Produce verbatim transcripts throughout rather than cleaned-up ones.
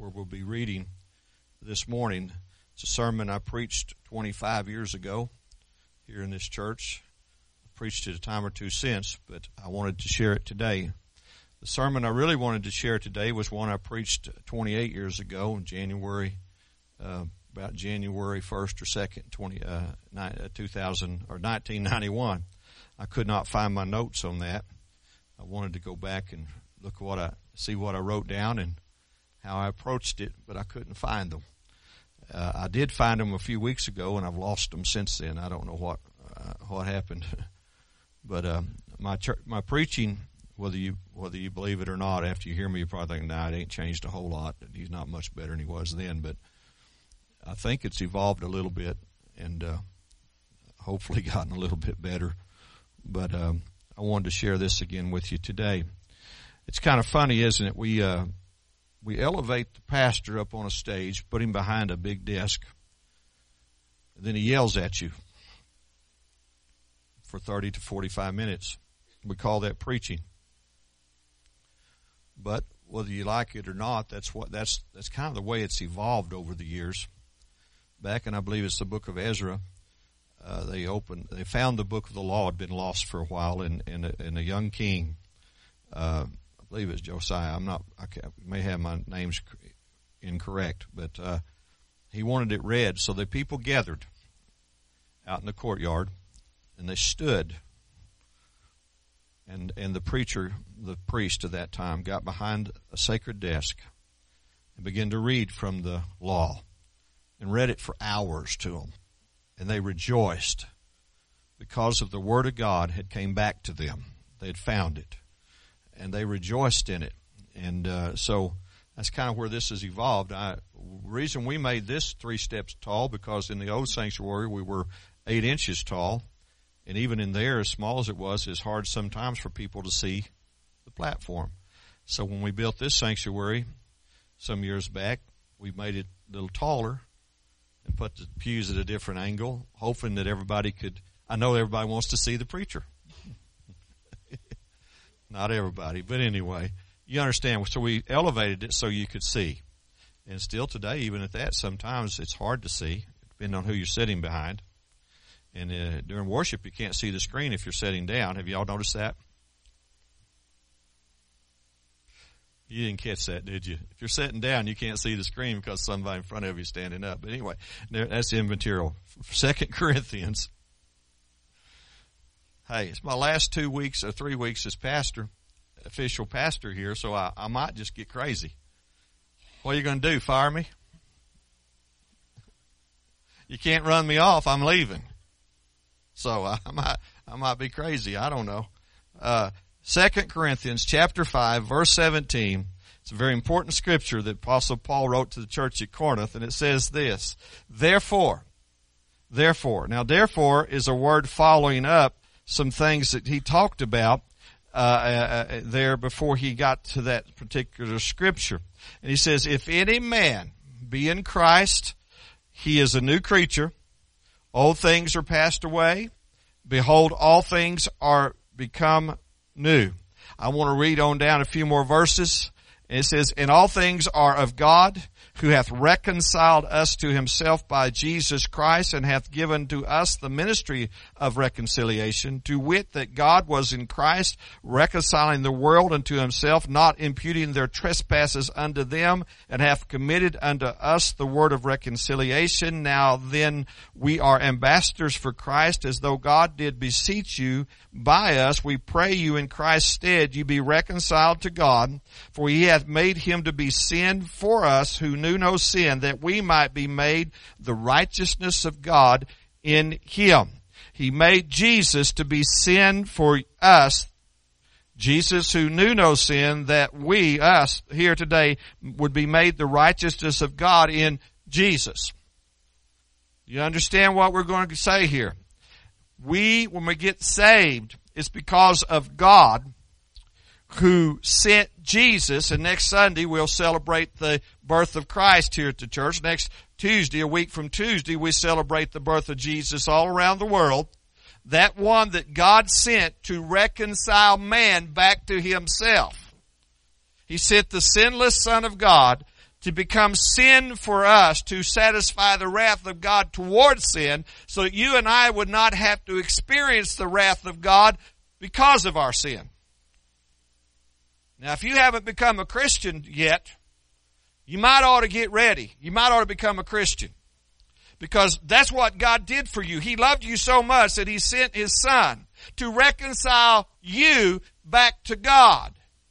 where we'll be reading this morning. It's a sermon I preached twenty-five years ago here in this church. I preached it a time or two since, but I wanted to share it today. The sermon I really wanted to share today was one I preached twenty-eight years ago in January, uh, about January first or second, twenty, uh, two thousand or nineteen ninety-one. I could not find my notes on that. I wanted to go back and look what I see what I wrote down and how I approached it, but I couldn't find them. Uh, I did find them a few weeks ago, and I've lost them since then. I don't know what uh, what happened, but um, my church, my preaching, whether you whether you believe it or not, after you hear me, you probably think, "Nah, it ain't changed a whole lot. He's not much better than he was then." But I think it's evolved a little bit, and uh, hopefully gotten a little bit better. But um, I wanted to share this again with you today. It's kind of funny, isn't it? We uh, we elevate the pastor up on a stage, put him behind a big desk, and then he yells at you for thirty to forty-five minutes. We call that preaching. But whether you like it or not, that's what that's that's kind of the way it's evolved over the years. Back in, I believe it's the book of Ezra, uh, they opened, they found the book of the law had been lost for a while, and and a, and a young king. Uh, I believe it's Josiah. I'm not, I may have my names incorrect, but uh, he wanted it read. So the people gathered out in the courtyard, and they stood. And and the preacher, the priest of that time, got behind a sacred desk and began to read from the law, and read it for hours to them. And they rejoiced because of the Word of God had came back to them. They had found it. And they rejoiced in it. And uh, so that's kind of where this has evolved. I, the reason we made this three steps tall, because in the old sanctuary we were eight inches tall. And even in there, as small as it was, it's hard sometimes for people to see the platform. So when we built this sanctuary some years back, we made it a little taller and put the pews at a different angle, hoping that everybody could, I know everybody wants to see the preacher. Not everybody, but anyway, you understand. So we elevated it so you could see. And still today, even at that, sometimes it's hard to see, depending on who you're sitting behind. And uh, during worship, you can't see the screen if you're sitting down. Have you all noticed that? You didn't catch that, did you? If you're sitting down, you can't see the screen because somebody in front of you is standing up. But anyway, that's immaterial. Second Corinthians. Hey, it's my last two weeks or three weeks as pastor, official pastor here, so I, I might just get crazy. What are you going to do, fire me? You can't run me off. I'm leaving. So I, I might I might be crazy. I don't know. Uh, Second Corinthians chapter five, verse seventeen. It's a very important scripture that Apostle Paul wrote to the church at Corinth, and it says this: Therefore, therefore. Now, therefore is a word following up some things that he talked about uh, uh, there before he got to that particular scripture. And he says, if any man be in Christ, he is a new creature. Old things are passed away. Behold, all things are become new. I want to read on down a few more verses. And it says, and all things are of God, who hath reconciled us to himself by Jesus Christ, and hath given to us the ministry of reconciliation, to wit, that God was in Christ, reconciling the world unto himself, not imputing their trespasses unto them, and hath committed unto us the word of reconciliation. Now then, we are ambassadors for Christ, as though God did beseech you by us. We pray you in Christ's stead, you be reconciled to God, for he hath made him to be sin for us who knew no sin, that we might be made the righteousness of God in him. He made Jesus to be sin for us, Jesus who knew no sin, that we, us here today, would be made the righteousness of God in Jesus. You understand what we're going to say here? We, when we get saved, it's because of God who sent Jesus, and next Sunday we'll celebrate the birth of Christ here at the church. Next Tuesday, a week from Tuesday, we celebrate the birth of Jesus all around the world. That one that God sent to reconcile man back to himself. He sent the sinless Son of God to become sin for us, to satisfy the wrath of God towards sin, so that you and I would not have to experience the wrath of God because of our sin. Now, if you haven't become a Christian yet, you might ought to get ready. You might ought to become a Christian. Because that's what God did for you. He loved you so much that He sent His Son to reconcile you back to God.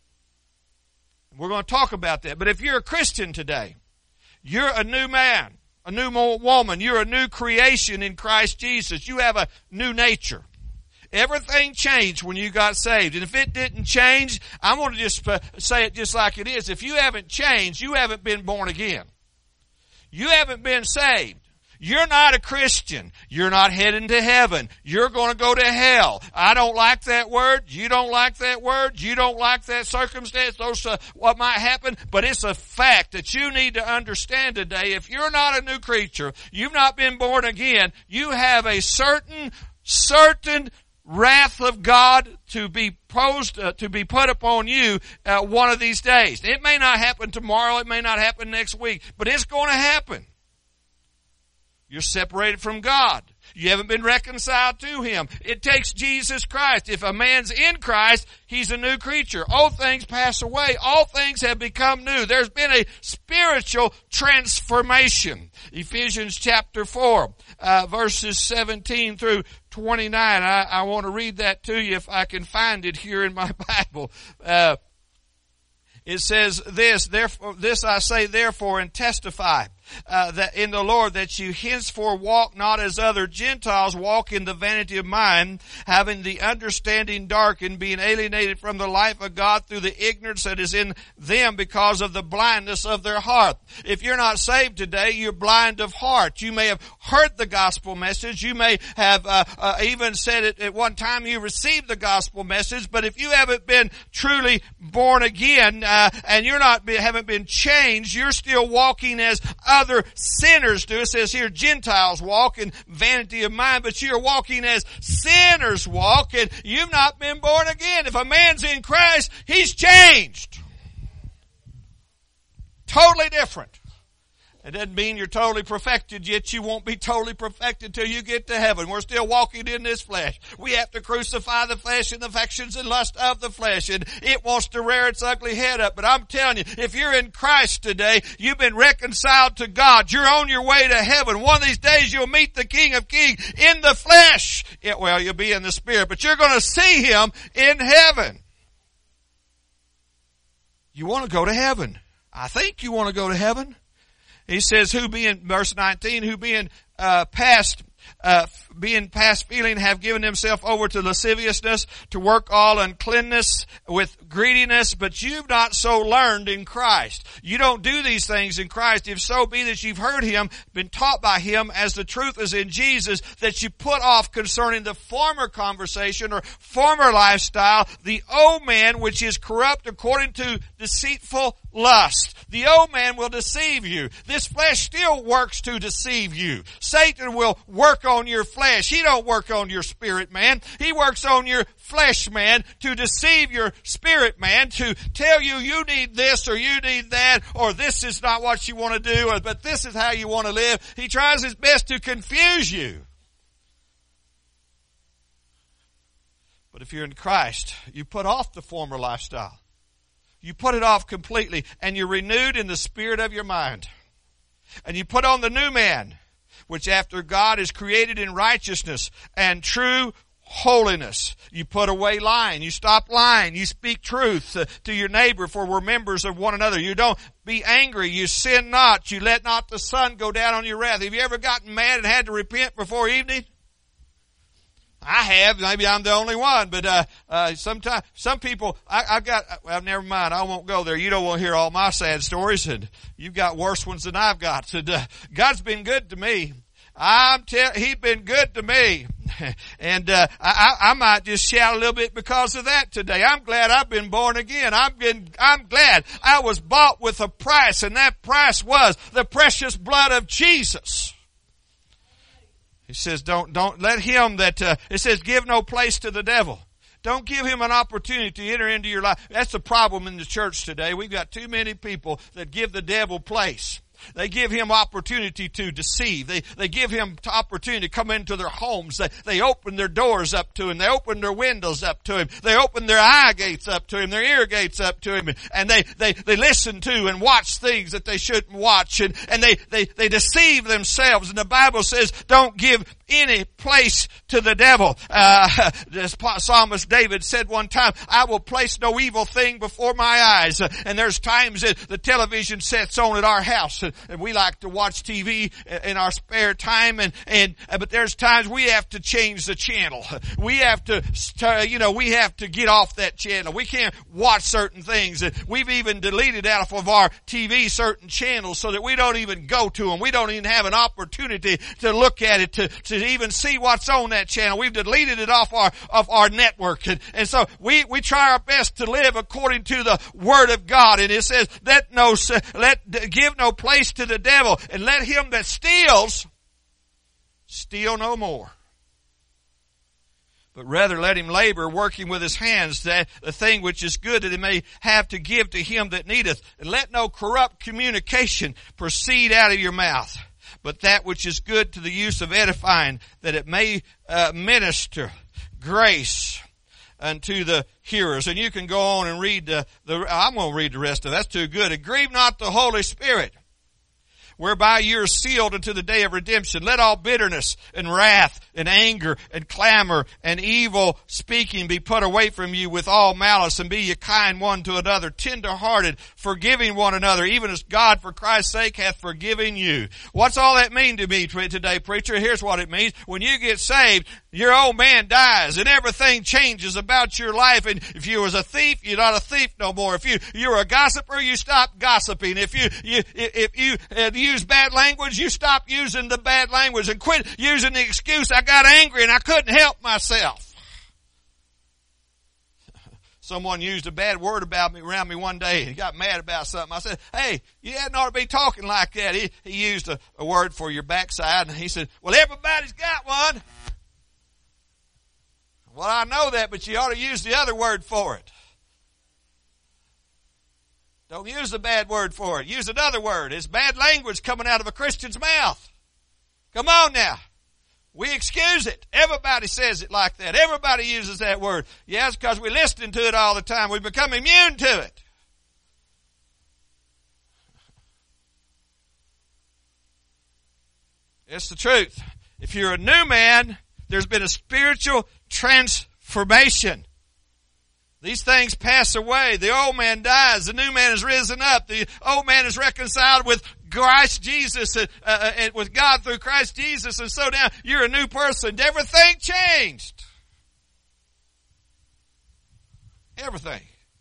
We're going to talk about that. But if you're a Christian today, you're a new man, a new woman. You're a new creation in Christ Jesus. You have a new nature. Everything changed when you got saved. And if it didn't change, I'm going to just say it just like it is. If you haven't changed, you haven't been born again. You haven't been saved. You're not a Christian. You're not heading to heaven. You're going to go to hell. I don't like that word. You don't like that word. You don't like that circumstance. Those are what might happen. But it's a fact that you need to understand today. If you're not a new creature, you've not been born again, you have a certain, certain wrath of God to be posed, uh, to be put upon you uh, one of these days. It may not happen tomorrow. It may not happen next week. But it's going to happen. You're separated from God. You haven't been reconciled to Him. It takes Jesus Christ. If a man's in Christ, he's a new creature. Old things pass away. All things have become new. There's been a spiritual transformation. Ephesians chapter four, uh, verses seventeen through twenty-nine. I, I want to read that to you if I can find it here in my Bible. Uh, it says this, therefore, this I say therefore and testify. Uh, that in the Lord, that you henceforth walk not as other Gentiles walk in the vanity of mind, having the understanding darkened, being alienated from the life of God through the ignorance that is in them because of the blindness of their heart. If you're not saved today, you're blind of heart. You may have heard the gospel message. You may have uh, uh, even said it at one time you received the gospel message, but if you haven't been truly born again uh, and you're not haven't been changed, you're still walking as other sinners do. It says here Gentiles walk in vanity of mind, but you're walking as sinners walk, and you've not been born again. If a man's in Christ, he's changed. Totally different. It doesn't mean you're totally perfected yet. You won't be totally perfected till you get to heaven. We're still walking in this flesh. We have to crucify the flesh and the affections and lust of the flesh, and it wants to rear its ugly head up. But I'm telling you, if you're in Christ today, you've been reconciled to God. You're on your way to heaven. One of these days you'll meet the King of Kings in the flesh. Yeah, well, you'll be in the spirit, but you're going to see Him in heaven. You want to go to heaven. I think you want to go to heaven. He says, who being, verse nineteen, who being uh, past, uh, being past feeling have given himself over to lasciviousness, to work all uncleanness with greediness, but you've not so learned in Christ. You don't do these things in Christ. If so be that you've heard Him, been taught by Him, as the truth is in Jesus, that you put off concerning the former conversation or former lifestyle, the old man which is corrupt according to deceitful lust. The old man will deceive you. This flesh still works to deceive you. Satan will work on your flesh. He don't work on your spirit man. He works on your flesh man to deceive your spirit man, to tell you you need this or you need that, or this is not what you want to do, or but this is how you want to live. He tries his best to confuse you. But if you're in Christ, you put off the former lifestyle. You put it off completely, and you're renewed in the spirit of your mind. And you put on the new man, which after God is created in righteousness and true holiness. You put away lying. You stop lying. You speak truth to, to your neighbor, for we're members of one another. You don't be angry. You sin not. You let not the sun go down on your wrath. Have you ever gotten mad and had to repent before evening? I have. Maybe I'm the only one, but uh, uh, sometimes some people. I, I got. Well, never mind. I won't go there. You don't want to hear all my sad stories, and you've got worse ones than I've got. So, uh, God's been good to me. I'm tell. He's been good to me, and uh, I, I might just shout a little bit because of that today. I'm glad I've been born again. I've been. I'm glad I was bought with a price, and that price was the precious blood of Jesus. He says, don't, don't let him that, uh, it says, give no place to the devil. Don't give him an opportunity to enter into your life. That's the problem in the church today. We've got too many people that give the devil place. They give him opportunity to deceive. They, they give him opportunity to come into their homes. They, they open their doors up to him. They open their windows up to him. They open their eye gates up to him, their ear gates up to him. And they, they, they listen to and watch things that they shouldn't watch. And, and they, they, they deceive themselves. And the Bible says, don't give any place to the devil. Uh, the psalmist David said one time, I will place no evil thing before my eyes. Uh, and there's times that the television sets on at our house. Uh, and we like to watch T V in our spare time. And, and, uh, but there's times we have to change the channel. We have to, uh, you know, we have to get off that channel. We can't watch certain things. And we've even deleted out of our T V certain channels so that we don't even go to them. We don't even have an opportunity to look at it, to, to to even see what's on that channel. We've deleted it off our, of our network. And, and so we, we try our best to live according to the Word of God. And it says, let no, let, give no place to the devil, and let him that steals, steal no more. But rather let him labor, working with his hands, that the thing which is good that he may have to give to him that needeth. And let no corrupt communication proceed out of your mouth, but that which is good to the use of edifying, that it may uh, minister grace unto the hearers. And you can go on and read the, the I'm going to read the rest of it. That's too good. And grieve not the Holy Spirit, whereby you are sealed unto the day of redemption. Let all bitterness and wrath and anger and clamor and evil speaking be put away from you with all malice, and be ye kind one to another, tender-hearted, forgiving one another, even as God for Christ's sake hath forgiven you. What's all that mean to me today, preacher? Here's what it means. When you get saved, your old man dies and everything changes about your life. And if you was a thief, you're not a thief no more. If you, you're a gossiper, you stop gossiping. If you, you, if you uh, use bad language, you stop using the bad language and quit using the excuse, I got angry and I couldn't help myself. Someone used a bad word about me around me one day and he got mad about something. I said, hey, you hadn't ought to be talking like that. He, he used a, a word for your backside, and he said, well, everybody's got one. Well, I know that, but you ought to use the other word for it. Don't use the bad word for it. Use another word. It's bad language coming out of a Christian's mouth. Come on now. We excuse it. Everybody says it like that. Everybody uses that word. Yes, because we're listening to it all the time. We become immune to it. It's the truth. If you're a new man, there's been a spiritual transformation. These things pass away. The old man dies. The new man is risen up. The old man is reconciled with Christ Jesus, uh, uh, and with God through Christ Jesus. And so now you're a new person. Everything changed. Everything.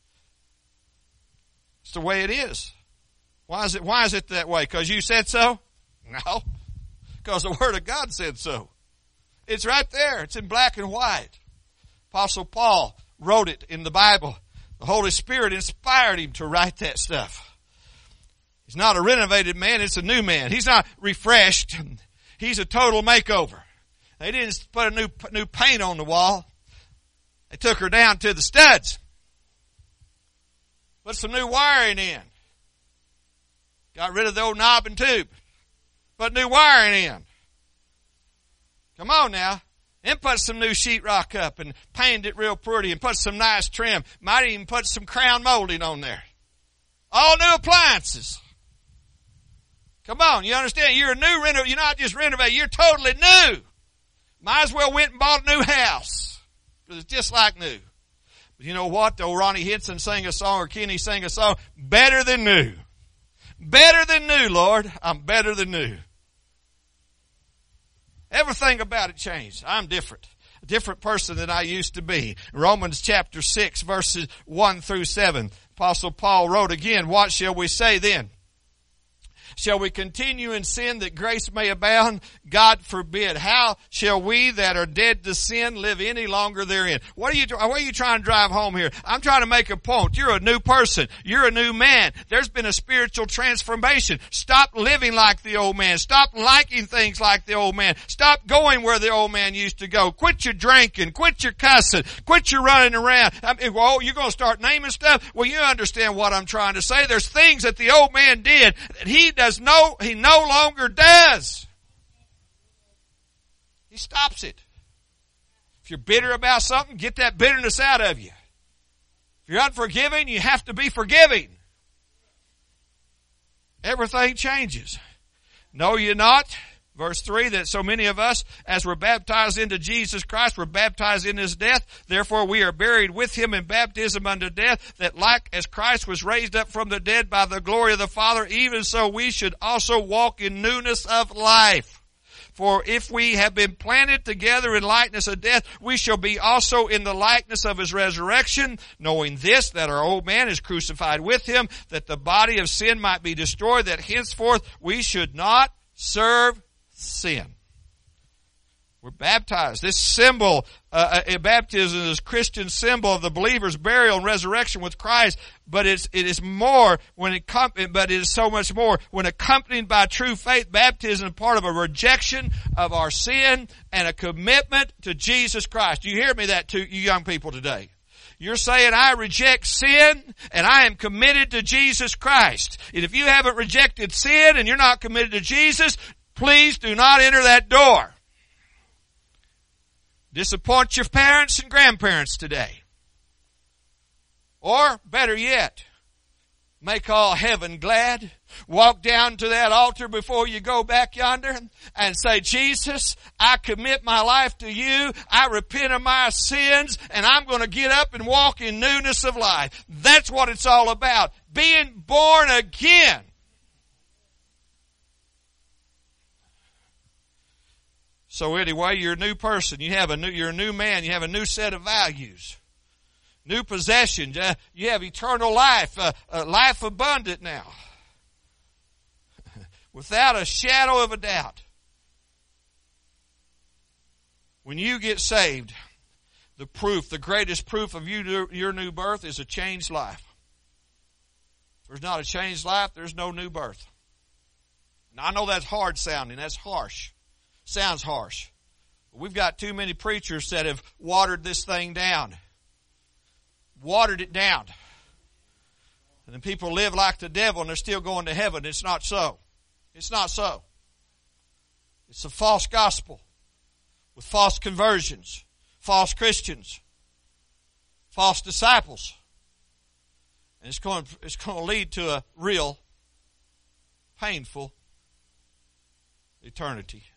It's the way it is. Why is it, why is it that way? Because you said so? No. Because the Word of God said so. It's right there. It's in black and white. Apostle Paul wrote it in the Bible. The Holy Spirit inspired him to write that stuff. He's not a renovated man, it's a new man. He's not refreshed. He's a total makeover. They didn't put a new, new paint on the wall. They took her down to the studs. Put some new wiring in. Got rid of the old knob and tube. Put new wiring in. Come on now. And put some new sheetrock up and painted it real pretty and put some nice trim. Might even put some crown molding on there. All new appliances. Come on, you understand? You're a new renovator. You're not just renovating. You're totally new. Might as well went and bought a new house. Because it's just like new. But you know what? Old Ronnie Hinson sang a song, or Kenny sang a song, better than new. Better than new, Lord. I'm better than new. Everything about it changed. I'm different. A different person than I used to be. Romans chapter six, verses one through seven. Apostle Paul wrote again, what shall we say then? Shall we continue in sin that grace may abound? God forbid. How shall we that are dead to sin live any longer therein? What are you, what are you trying to drive home here? I'm trying to make a point. You're a new person. You're a new man. There's been a spiritual transformation. Stop living like the old man. Stop liking things like the old man. Stop going where the old man used to go. Quit your drinking. Quit your cussing. Quit your running around. I mean, well, you're going to start naming stuff? Well, you understand what I'm trying to say. There's things that the old man did that he does no, he no longer does. He stops it. If you're bitter about something, get that bitterness out of you. If you're unforgiving, you have to be forgiving. Everything changes. Know ye not, verse three, that so many of us, as were baptized into Jesus Christ, were baptized in His death. Therefore we are buried with Him in baptism unto death, that like as Christ was raised up from the dead by the glory of the Father, even so we should also walk in newness of life. For if we have been planted together in likeness of death, we shall be also in the likeness of His resurrection, knowing this, that our old man is crucified with Him, that the body of sin might be destroyed, that henceforth we should not serve sin. We're baptized. This symbol, uh, uh, baptism is a Christian symbol of the believer's burial and resurrection with Christ, but it's, it is more when it, but it is so much more when accompanied by true faith. Baptism is part of a rejection of our sin and a commitment to Jesus Christ. You hear me that, to you young people today? You're saying, I reject sin and I am committed to Jesus Christ. And if you haven't rejected sin and you're not committed to Jesus, please do not enter that door. Disappoint your parents and grandparents today. Or, better yet, make all heaven glad. Walk down to that altar before you go back yonder and say, Jesus, I commit my life to you. I repent of my sins, and I'm going to get up and walk in newness of life. That's what it's all about. Being born again. So anyway, you're a new person. You have a new, you're a new man. You have a new set of values. New possessions. Uh, you have eternal life. Uh, uh, life abundant now. Without a shadow of a doubt. When you get saved, the proof, the greatest proof of you, your new birth is a changed life. If there's not a changed life, there's no new birth. Now I know that's hard sounding. That's harsh. Sounds harsh. But we've got too many preachers that have watered this thing down. Watered it down. And then people live like the devil and they're still going to heaven. It's not so. It's not so. It's a false gospel with false conversions, false Christians, false disciples. And it's going, it's going to lead to a real, painful eternity.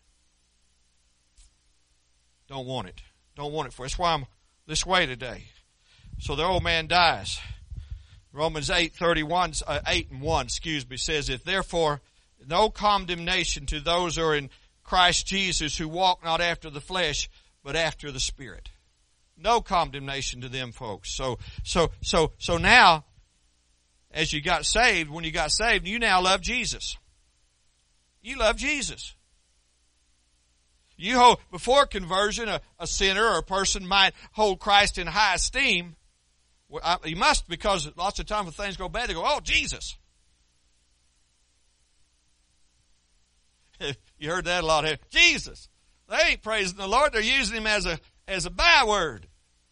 Don't want it. Don't want it for us. That's why I'm this way today. So the old man dies. Romans eight thirty-one, uh, eight and one, excuse me, says, if therefore no condemnation to those who are in Christ Jesus, who walk not after the flesh, but after the Spirit. No condemnation to them folks. So, so, so, so now, as you got saved, when you got saved, you now love Jesus. You love Jesus. You hold, before conversion, a, a sinner or a person might hold Christ in high esteem. Well, I, he must, because lots of times when things go bad, they go, oh, Jesus. You heard that a lot here. Jesus. They ain't praising the Lord. They're using Him as a, as a byword.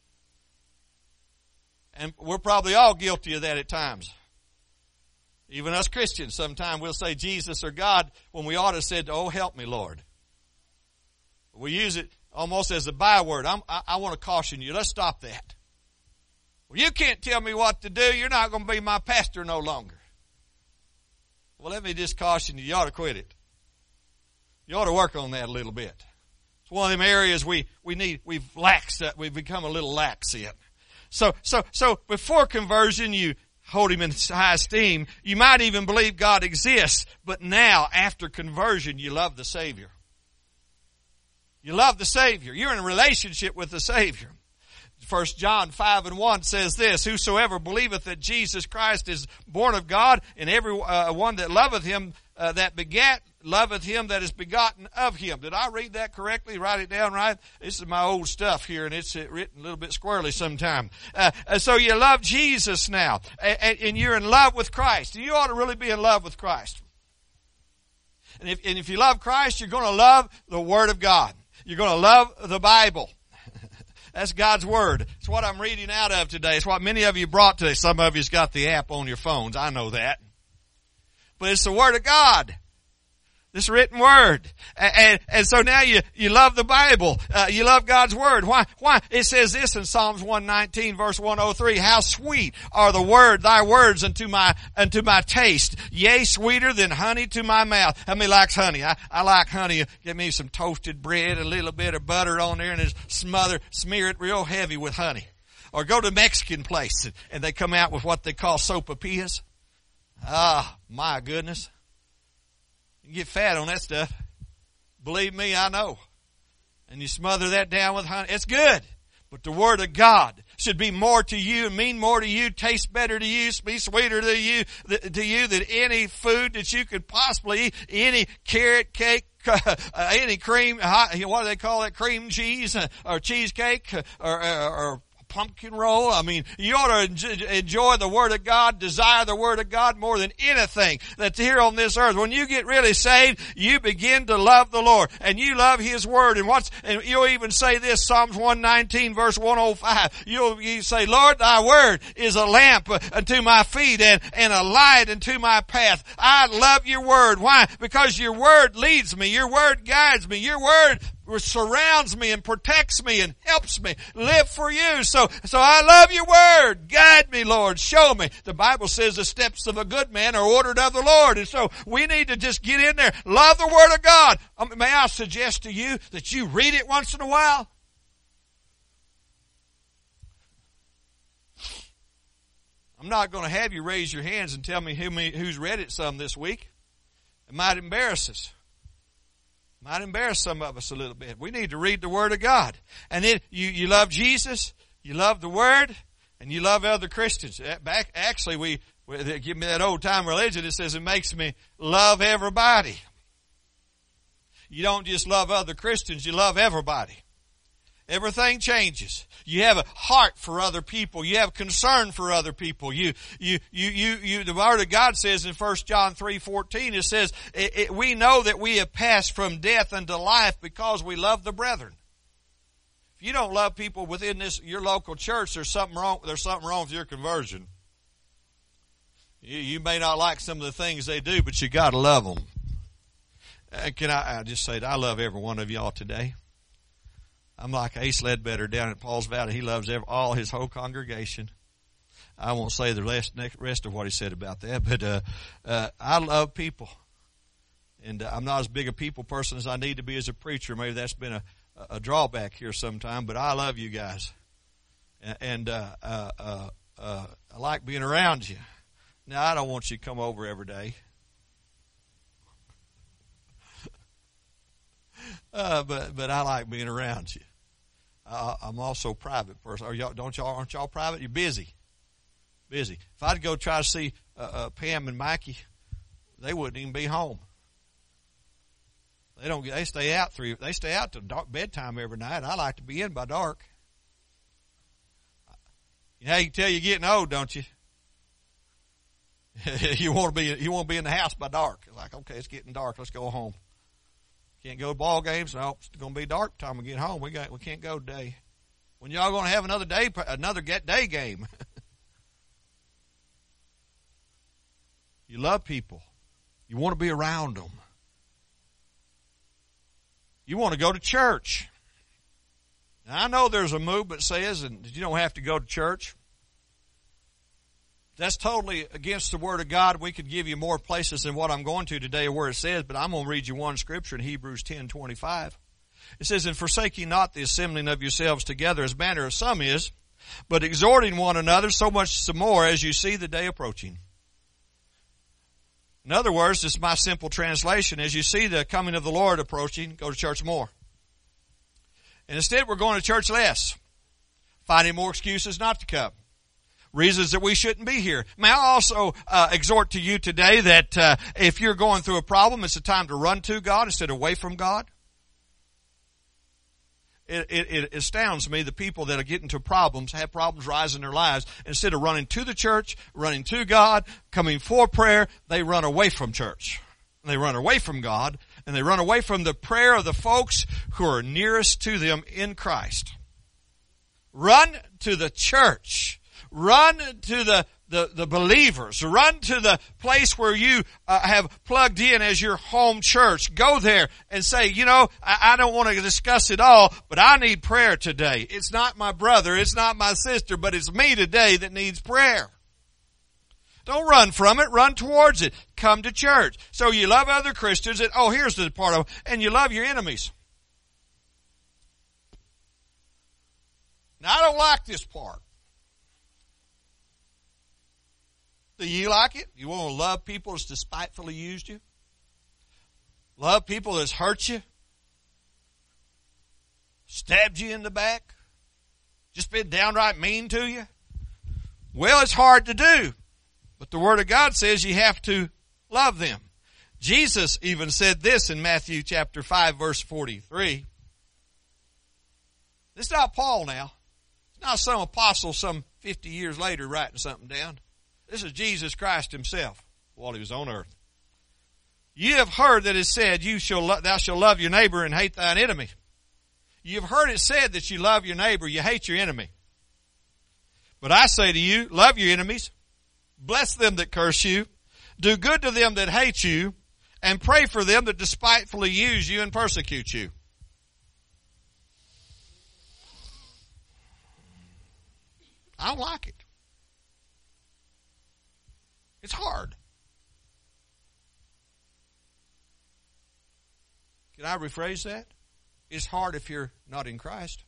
And we're probably all guilty of that at times. Even us Christians, sometimes we'll say Jesus or God when we ought to have said, oh, help me, Lord. We use it almost as a byword. I'm, I, I want to caution you. Let's stop that. Well, you can't tell me what to do. You're not going to be my pastor no longer. Well, let me just caution you. You ought to quit it. You ought to work on that a little bit. It's one of them areas we, we need, we've laxed that, we've become a little lax in. So, so, so before conversion, you hold Him in high esteem. You might even believe God exists, but now, after conversion, you love the Savior. You love the Savior. You're in a relationship with the Savior. First John five and one says this, whosoever believeth that Jesus Christ is born of God, and every uh, one that loveth him uh, that begat, loveth him that is begotten of him. Did I read that correctly? Write it down right? This is my old stuff here, and it's written a little bit squirrely sometime. Uh, so you love Jesus now, and, and you're in love with Christ. You ought to really be in love with Christ. And if, and if you love Christ, you're going to love the Word of God. You're going to love the Bible. That's God's Word. It's what I'm reading out of today. It's what many of you brought today. Some of you's got the app on your phones. I know that. But it's the Word of God. This written Word. And, and, and so now you, you love the Bible. Uh, you love God's Word. Why? Why? It says this in Psalms one nineteen verse one oh three. How sweet are the word, thy words unto my, unto my taste. Yea, sweeter than honey to my mouth. How many likes honey? I, I like honey. Give me some toasted bread, a little bit of butter on there, and just smother, smear it real heavy with honey. Or go to a Mexican place and, and they come out with what they call sopapillas. Ah, my goodness. You get fat on that stuff. Believe me, I know. And you smother that down with honey. It's good. But the Word of God should be more to you, mean more to you, taste better to you, be sweeter to you, to you than any food that you could possibly eat. Any carrot cake, uh, any cream, what do they call it, cream cheese, uh, or cheesecake, uh, or, or, or pumpkin roll. I mean, you ought to enjoy the Word of God, desire the Word of God more than anything that's here on this earth. When you get really saved, you begin to love the Lord, and you love His Word. And what's, and you'll even say this, Psalms one nineteen verse one oh five. You'll, you say, Lord, thy Word is a lamp unto my feet and, and a light unto my path. I love your Word. Why? Because your Word leads me. Your Word guides me. Your Word surrounds me and protects me and helps me live for you. So, so I love your Word. Guide me, Lord. Show me. The Bible says the steps of a good man are ordered of the Lord. And so we need to just get in there. Love the Word of God. Um, may I suggest to you that you read it once in a while? I'm not going to have you raise your hands and tell me who, who's read it some this week. It might embarrass us. Might embarrass some of us a little bit. We need to read the Word of God. And then you, you love Jesus, you love the Word, and you love other Christians. Back, actually, we, we they give me that old time religion. It says it makes me love everybody. You don't just love other Christians, you love everybody. Everything changes. You have a heart for other people. You have concern for other people. You, you, you, you, you, the Word of God says in First John three fourteen, it says, it, it, we know that we have passed from death unto life because we love the brethren. If you don't love people within this, your local church, there's something wrong, there's something wrong with your conversion. You, you may not like some of the things they do, but you gotta love them. Uh, can I, I just say that I love every one of y'all today. I'm like Ace Ledbetter down at Paul's Valley. He loves every, all his whole congregation. I won't say the rest, rest of what he said about that, but uh, uh, I love people. And uh, I'm not as big a people person as I need to be as a preacher. Maybe that's been a, a drawback here sometime, but I love you guys. And, and uh, uh, uh, uh, I like being around you. Now, I don't want you to come over every day. Uh, but but I like being around you. Uh, I'm also a private person. Are y'all, don't y'all, aren't y'all private? You're busy. Busy. If I'd go try to see uh, uh, Pam and Mikey, they wouldn't even be home. They don't. They stay out three. They stay out till dark, bedtime every night. I like to be in by dark. You know, you can tell you're getting old, don't you? you want to be. You want to be in the house by dark. It's like, okay, it's getting dark. Let's go home. Can't go to ball games. No, it's going to be dark time we get home. We got. We can't go today. When y'all going to have another day, another get day game? You love people. You want to be around them. You want to go to church. Now, I know there's a movement that says and you don't have to go to church. That's totally against the Word of God. We could give you more places than what I'm going to today where it says, but I'm going to read you one scripture in Hebrews ten twenty-five. It says, and forsake ye not the assembling of yourselves together as manner of some is, but exhorting one another so much the more as you see the day approaching. In other words, this is my simple translation. As you see the coming of the Lord approaching, go to church more. And instead we're going to church less. finding more excuses not to come. Reasons that we shouldn't be here. May I also uh, exhort to you today that uh, if you're going through a problem, it's a time to run to God instead of away from God. It, it, it astounds me the people that are getting to problems, have problems rise in their lives. Instead of running to the church, running to God, coming for prayer, they run away from church. They run away from God, and they run away from the prayer of the folks who are nearest to them in Christ. Run to the church. Run to the, the, the believers. Run to the place where you uh, have plugged in as your home church. Go there and say, you know, I, I don't want to discuss it all, but I need prayer today. It's not my brother, it's not my sister, but it's me today that needs prayer. Don't run from it. Run towards it. Come to church. So you love other Christians. And, oh, here's the part of it. And you love your enemies. Now, I don't like this part. Do you like it? You want to love people that's despitefully used you? Love people that's hurt you? Stabbed you in the back? Just been downright mean to you? Well, it's hard to do. But the Word of God says you have to love them. Jesus even said this in Matthew chapter five, verse forty-three. This is not Paul now. It's not some apostle some fifty years later writing something down. This is Jesus Christ himself while he was on earth. You have heard that it said, "You shall lo- thou shalt love your neighbor and hate thine enemy." You've heard it said that you love your neighbor, you hate your enemy. But I say to you, love your enemies, bless them that curse you, do good to them that hate you, and pray for them that despitefully use you and persecute you. I don't like it. It's hard. Can I rephrase that? It's hard if you're not in Christ.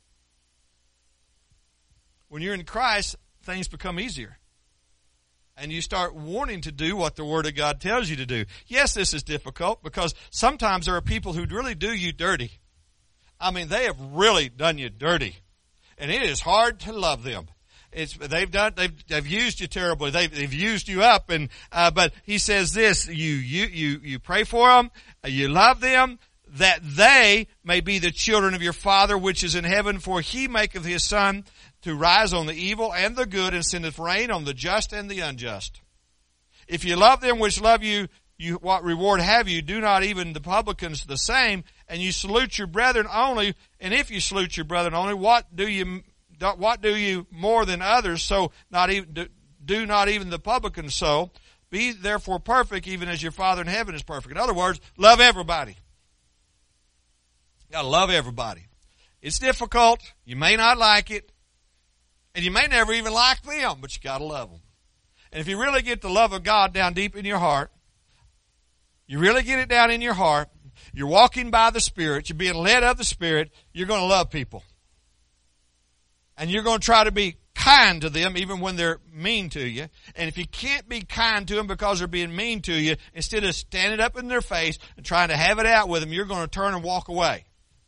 When you're in Christ, things become easier. And you start wanting to do what the Word of God tells you to do. Yes, this is difficult because sometimes there are people who really do you dirty. I mean, they have really done you dirty. And it is hard to love them. It's, they've done, they've, they've used you terribly. They've, they've used you up. And, uh, but he says this, you, you, you, you pray for them, you love them, that they may be the children of your Father which is in heaven, for he maketh his sun to rise on the evil and the good, and sendeth rain on the just and the unjust. If you love them which love you, you what reward have you? Do not even the publicans the same? And you salute your brethren only. And if you salute your brethren only, what do you what do you more than others? So not even do, do not even the publicans so. Be therefore perfect, even as your Father in heaven is perfect. In other words, love everybody. You gotta love everybody. It's difficult. You may not like it. And you may never even like them, but you gotta love them. And if you really get the love of God down deep in your heart, you really get it down in your heart, you're walking by the Spirit, you're being led of the Spirit, you're going to love people. And you're going to try to be kind to them even when they're mean to you. And if you can't be kind to them because they're being mean to you, instead of standing up in their face and trying to have it out with them, you're going to turn and walk away.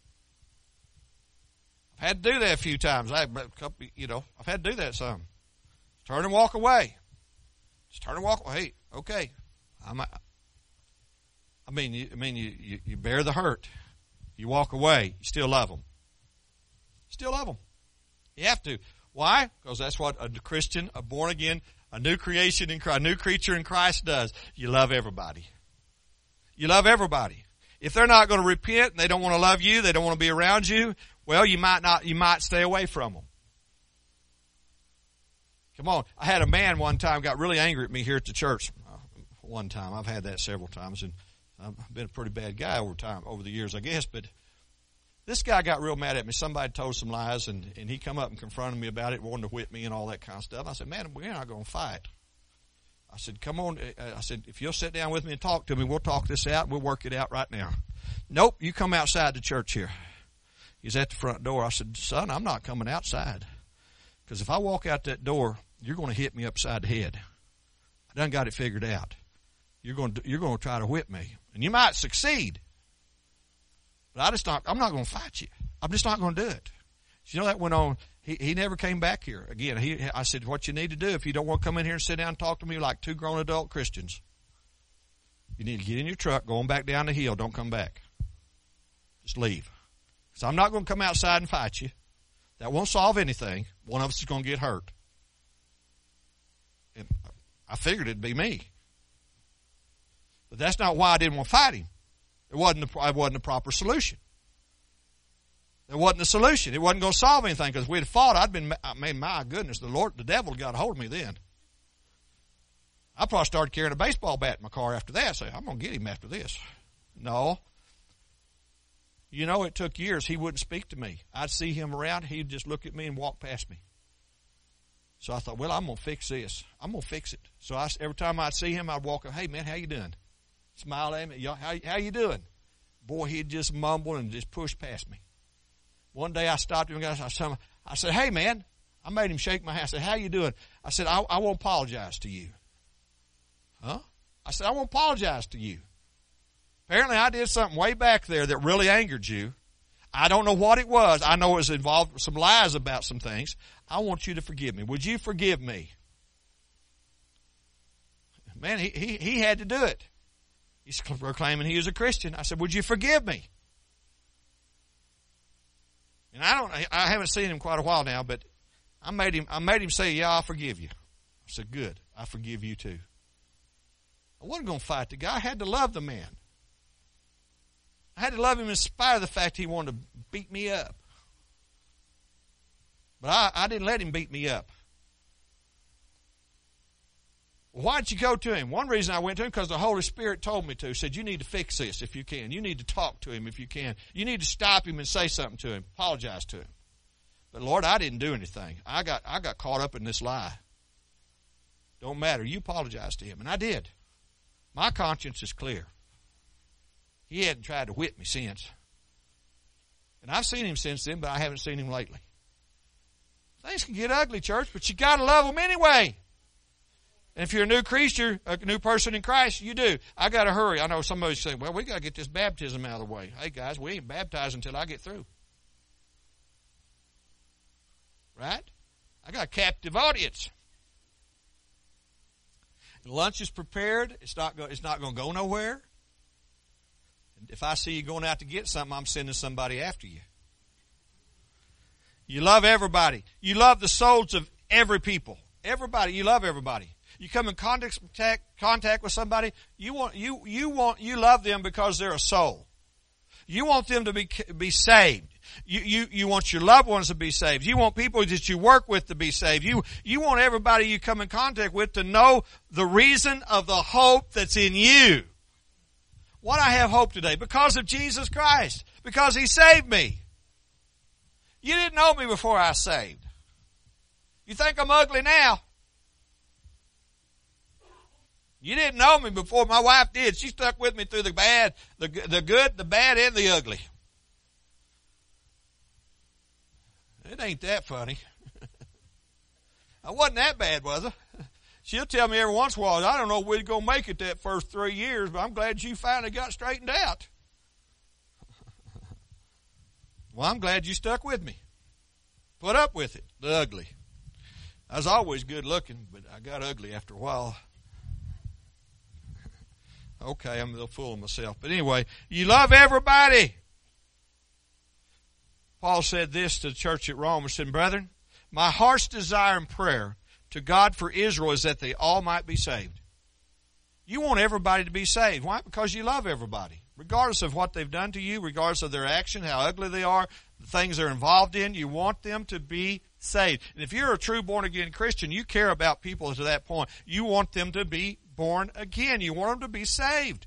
I've had to do that a few times. I, you know, I've had to do that some. Turn and walk away. Just turn and walk away. Hey, okay. I'm, I mean, you, I mean, you, you, you bear the hurt. You walk away. You still love them. Still love them. You have to. Why? Because that's what a Christian, a born again, a new creation in Christ, a new creature in Christ does. You love everybody. You love everybody. If they're not going to repent and they don't want to love you, they don't want to be around you, well, you might not, you might stay away from them. Come on. I had a man one time got really angry at me here at the church. One time. I've had that several times, and I've been a pretty bad guy over time, over the years, I guess, but this guy got real mad at me. Somebody told some lies, and, and he come up and confronted me about it, wanted to whip me and all that kind of stuff. I said, man, we're not going to fight. I said, come on. I said, if you'll sit down with me and talk to me, we'll talk this out. We'll work it out right now. Nope, you come outside the church here. He's at the front door. I said, son, I'm not coming outside. Because if I walk out that door, you're going to hit me upside the head. I done got it figured out. You're going to, you're going to try to whip me. And you might succeed. But I just not, I'm not going to fight you. I'm just not going to do it. You know, that went on he, he never came back here again. He, I said, what you need to do if you don't want to come in here and sit down and talk to me like two grown adult Christians, you need to get in your truck, go on back down the hill. Don't come back. Just leave. Because I'm not going to come outside and fight you. That won't solve anything. One of us is going to get hurt. And I figured it'd be me. But that's not why I didn't want to fight him. It wasn't a, it wasn't a proper solution. It wasn't a solution. It wasn't going to solve anything, because if we'd have fought, I'd been, I mean, my goodness, the Lord, the devil got a hold of me then. I probably started carrying a baseball bat in my car after that. Say, I'm going to get him after this. No. You know, it took years. He wouldn't speak to me. I'd see him around. He'd just look at me and walk past me. So I thought, well, I'm going to fix this. I'm going to fix it. So I, every time I'd see him, I'd walk up, hey, man, how you doing? Smile at me. How, how you doing? Boy, he'd just mumble and just push past me. One day I stopped him and I said, I said, hey, man. I made him shake my hand. I said, how you doing? I said, I, I won't apologize to you. Huh? I said, I won't apologize to you. Apparently I did something way back there that really angered you. I don't know what it was. I know it was involved with some lies about some things. I want you to forgive me. Would you forgive me? Man, he, he, he had to do it. He's proclaiming he was a Christian. I said, would you forgive me? And I don't, I haven't seen him quite a while now, but I made him, I made him say, yeah, I'll forgive you. I said, good. I forgive you too. I wasn't going to fight the guy. I had to love the man. I had to love him in spite of the fact he wanted to beat me up. But I, I didn't let him beat me up. Well, why did you go to him? One reason I went to him, because the Holy Spirit told me to. Said, you need to fix this if you can. You need to talk to him if you can. You need to stop him and say something to him. Apologize to him. But Lord, I didn't do anything. I got, I got caught up in this lie. Don't matter. You apologize to him. And I did. My conscience is clear. He hadn't tried to whip me since. And I've seen him since then, but I haven't seen him lately. Things can get ugly, church, but you got to love them anyway. And if you're a new creature, a new person in Christ, you do. I got to hurry. I know somebody's saying, well, we got to get this baptism out of the way. Hey, guys, we ain't baptized until I get through. Right? I got a captive audience. Lunch is prepared. It's not go, it's not going to go nowhere. And if I see you going out to get something, I'm sending somebody after you. You love everybody. You love the souls of every people. Everybody. You love everybody. You come in contact contact with somebody. You want you you want you love them because they're a soul. You want them to be be saved. You, you, you want your loved ones to be saved. You want people that you work with to be saved. You, you want everybody you come in contact with to know the reason of the hope that's in you. Why do I have hope today? Because of Jesus Christ. Because He saved me. You didn't know me before I was saved. You think I'm ugly now? You didn't know me before. My wife did. She stuck with me through the bad, the, the good, the bad, and the ugly. It ain't that funny. I wasn't that bad, was I? She'll tell me every once in a while, I don't know if we're going to make it that first three years, but I'm glad you finally got straightened out. Well, I'm glad you stuck with me. Put up with it, the ugly. I was always good looking, but I got ugly after a while. Okay, I'm a little full of myself. But anyway, you love everybody. Paul said this to the church at Rome. He said, brethren, my heart's desire and prayer to God for Israel is that they all might be saved. You want everybody to be saved. Why? Because you love everybody. Regardless of what they've done to you, regardless of their action, how ugly they are, the things they're involved in, you want them to be saved. And if you're a true born-again Christian, you care about people to that point. You want them to be born again. You want them to be saved.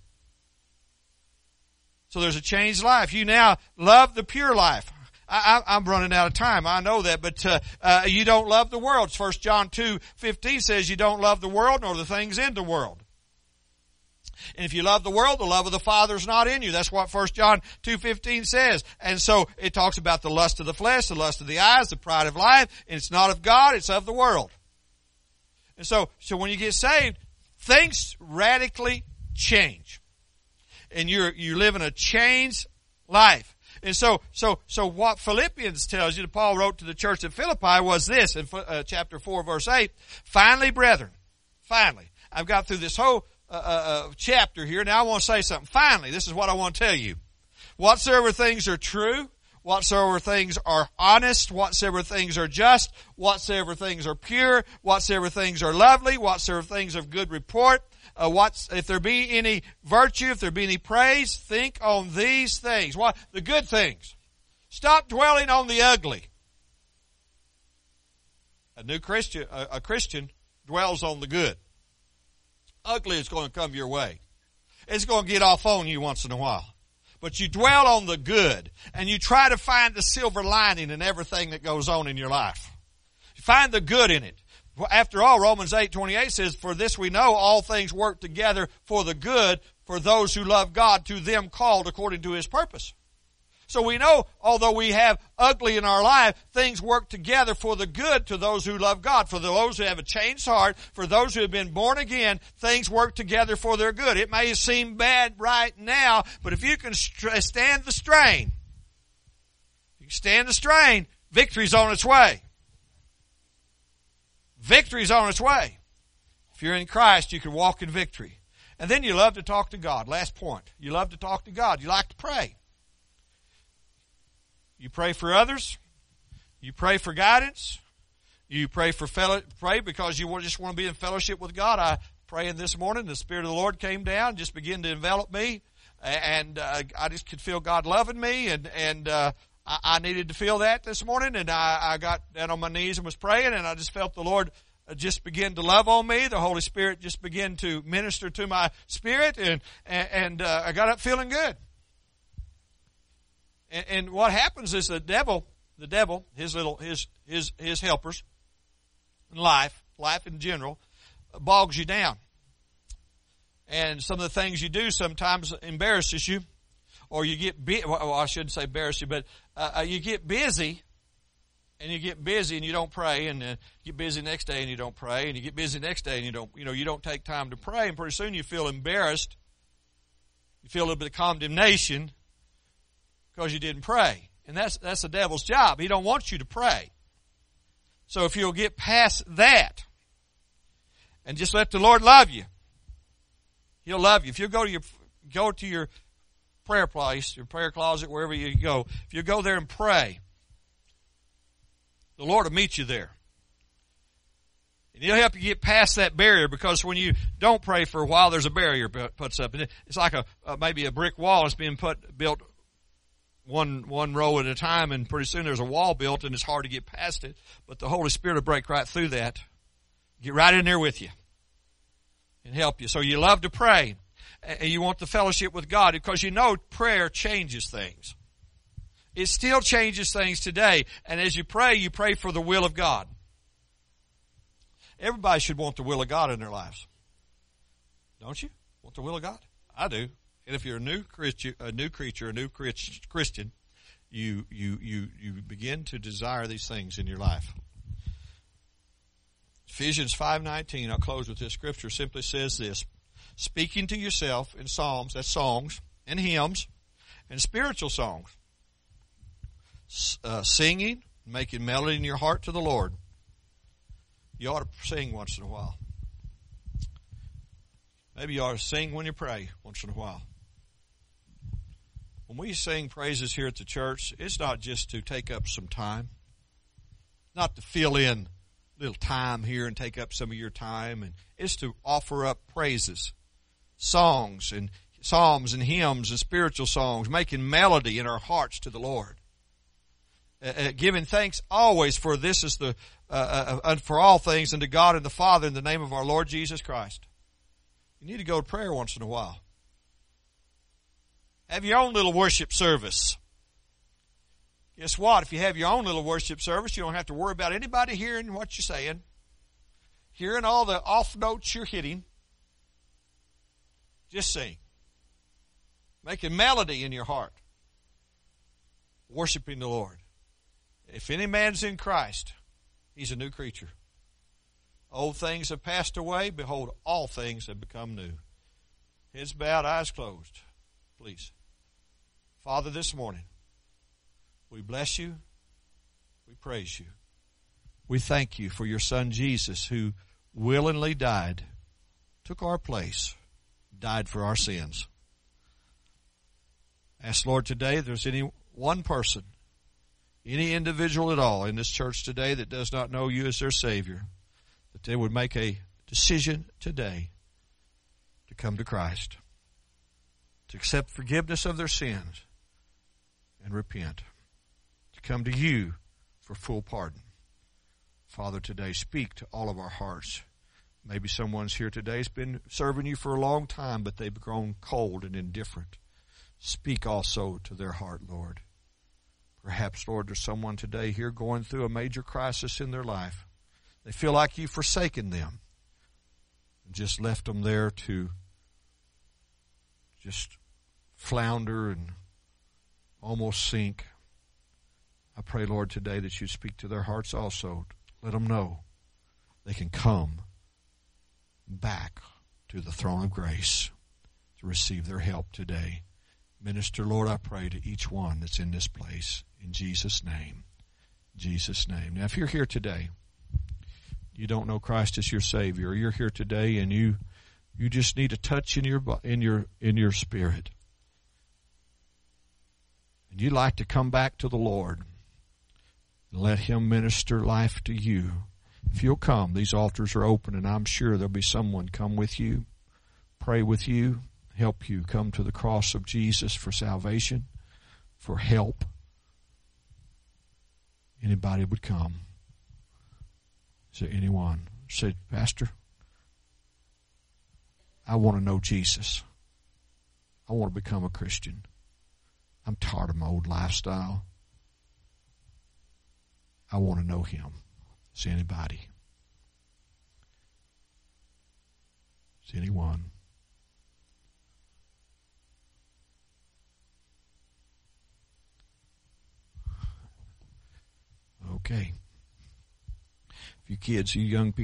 So there's a changed life. You now love the pure life. I, I, I'm running out of time. I know that, but uh, uh, you don't love the world. First John two fifteen says you don't love the world nor the things in the world. And if you love the world, the love of the Father is not in you. That's what First John two fifteen says. And so it talks about the lust of the flesh, the lust of the eyes, the pride of life. And it's not of God, it's of the world. And so, so when you get saved, things radically change. And you're, you live in a changed life. And so, so, so what Philippians tells you, that Paul wrote to the church at Philippi, was this in uh, chapter four, verse eight. Finally, brethren, finally, I've got through this whole uh, uh, chapter here. Now I want to say something. Finally, this is what I want to tell you. Whatsoever things are true, whatsoever things are honest, whatsoever things are just, whatsoever things are pure, whatsoever things are lovely, whatsoever things of good report, uh, what's, if there be any virtue, if there be any praise, think on these things. What? The good things. Stop dwelling on the ugly. A new Christian, a, a Christian dwells on the good. Ugly is going to come your way. It's going to get off on you once in a while. But you dwell on the good, and you try to find the silver lining in everything that goes on in your life. You find the good in it. After all, Romans eight twenty-eight says, for this we know all things work together for the good for those who love God, to them called according to His purpose. So we know, although we have ugly in our life, things work together for the good to those who love God. For those who have a changed heart, for those who have been born again, things work together for their good. It may seem bad right now, but if you can stand the strain, you can stand the strain, victory's on its way. Victory's on its way. If you're in Christ, you can walk in victory. And then you love to talk to God. Last point. You love to talk to God. You like to pray. You pray for others. You pray for guidance. You pray for fellow, pray because you just want to be in fellowship with God. I praying this morning, the Spirit of the Lord came down and just began to envelop me, and uh, I just could feel God loving me, and and uh, I, I needed to feel that this morning, and I, I got down on my knees and was praying, and I just felt the Lord just begin to love on me. The Holy Spirit just began to minister to my spirit, and and, and uh, I got up feeling good. And, and what happens is the devil, the devil, his little, his his his helpers, in life, life in general, bogs you down. And some of the things you do sometimes embarrasses you, or you get bu- well, I shouldn't say embarrass you, but uh, you get busy. And you get busy and you don't pray, and uh, you get busy next day and you don't pray, and you get busy next day and you don't, you know, you don't take time to pray, and pretty soon you feel embarrassed. You feel a little bit of condemnation because you didn't pray. And that's, that's the devil's job. He don't want you to pray. So if you'll get past that and just let the Lord love you, He'll love you. If you'll go to your, go to your prayer place, your prayer closet, wherever you go, if you go there and pray, the Lord will meet you there. And He'll help you get past that barrier, because when you don't pray for a while, there's a barrier puts up. It's like a, uh, maybe a brick wall that's being put, built one, one row at a time, and pretty soon there's a wall built and it's hard to get past it. But the Holy Spirit will break right through that. Get right in there with you and help you. So you love to pray, and you want the fellowship with God, because you know prayer changes things. It still changes things today. And as you pray, you pray for the will of God. Everybody should want the will of God in their lives. Don't you? Want the will of God? I do. And if you're a new Christian, a new creature, a new Christian, you, you, you, you begin to desire these things in your life. Ephesians five nineteen, I'll close with this scripture, simply says this: speaking to yourself in psalms, that's songs, and hymns, and spiritual songs. Uh, singing, making melody in your heart to the Lord. You ought to sing once in a while. Maybe you ought to sing when you pray once in a while. When we sing praises here at the church, it's not just to take up some time, not to fill in a little time here and take up some of your time, and it's to offer up praises, songs, and psalms and hymns and spiritual songs, making melody in our hearts to the Lord. Uh, giving thanks always, for this is the uh, uh, for all things unto God and the Father in the name of our Lord Jesus Christ. You need to go to prayer once in a while. Have your own little worship service. Guess what? If you have your own little worship service, you don't have to worry about anybody hearing what you're saying, hearing all the off notes you're hitting. Just sing, making melody in your heart, worshiping the Lord. If any man's in Christ, he's a new creature. Old things have passed away. Behold, all things have become new. Heads bowed, eyes closed. Please. Father, this morning, We bless you. We praise you. We thank you for your Son Jesus, who willingly died, took our place, died for our sins. Ask, Lord, today if there's any one person, any individual at all in this church today that does not know you as their Savior, that they would make a decision today to come to Christ, to accept forgiveness of their sins and repent, to come to you for full pardon. Father, today speak to all of our hearts. Maybe someone's here today has been serving you for a long time, but they've grown cold and indifferent. Speak also to their heart, Lord. Perhaps, Lord, there's someone today here going through a major crisis in their life. They feel like you've forsaken them and just left them there to just flounder and almost sink. I pray, Lord, today that you speak to their hearts also. Let them know they can come back to the throne of grace to receive their help today. Minister, Lord, I pray to each one that's in this place. In Jesus' name. In Jesus' name. Now, if you're here today, you don't know Christ as your Savior, or you're here today and you you just need a touch in your in your in your spirit, and you'd like to come back to the Lord and let Him minister life to you, if you'll come, these altars are open, and I'm sure there'll be someone come with you, pray with you, help you come to the cross of Jesus for salvation, for help. Anybody would come. Is there anyone? Say, Pastor, I want to know Jesus. I want to become a Christian. I'm tired of my old lifestyle. I want to know Him. Is there anybody? Is there anyone? Okay. If you kids, you young people,